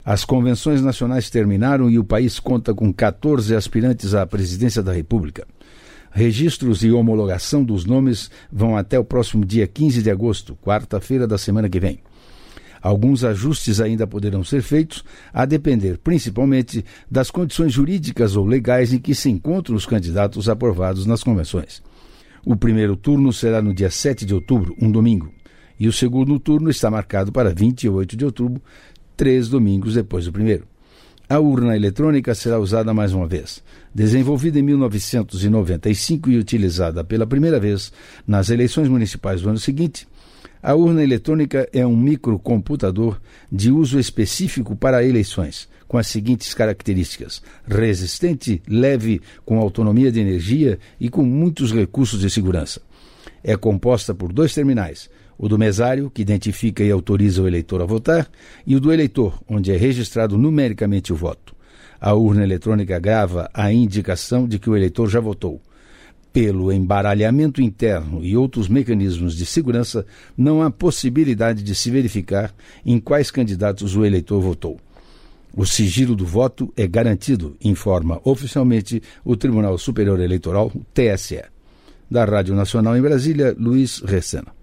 As convenções nacionais terminaram e o país conta com 14 aspirantes à presidência da República. Registros e homologação dos nomes vão até o próximo dia 15 de agosto, quarta-feira da semana que vem. Alguns ajustes ainda poderão ser feitos, a depender principalmente das condições jurídicas ou legais em que se encontram os candidatos aprovados nas convenções. O primeiro turno será no dia 7 de outubro, um domingo, e o segundo turno está marcado para 28 de outubro, 3 domingos depois do primeiro. A urna eletrônica será usada mais uma vez. Desenvolvida em 1995 e utilizada pela primeira vez nas eleições municipais do ano seguinte, a urna eletrônica é um microcomputador de uso específico para eleições, com as seguintes características: resistente, leve, com autonomia de energia e com muitos recursos de segurança. É composta por 2 terminais, o do mesário, que identifica e autoriza o eleitor a votar, e o do eleitor, onde é registrado numericamente o voto. A urna eletrônica grava a indicação de que o eleitor já votou. Pelo embaralhamento interno e outros mecanismos de segurança, não há possibilidade de se verificar em quais candidatos o eleitor votou. O sigilo do voto é garantido, informa oficialmente o Tribunal Superior Eleitoral, TSE. Da Rádio Nacional em Brasília, Luiz Recena.